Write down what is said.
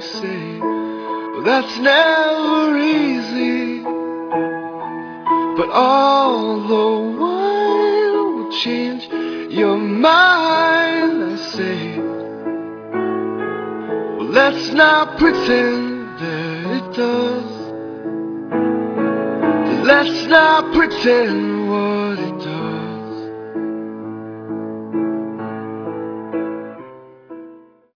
say, well, that's never easy. But all the while will change your mind, I say. Well, let's not pretend that it does. Let's not pretend what it does.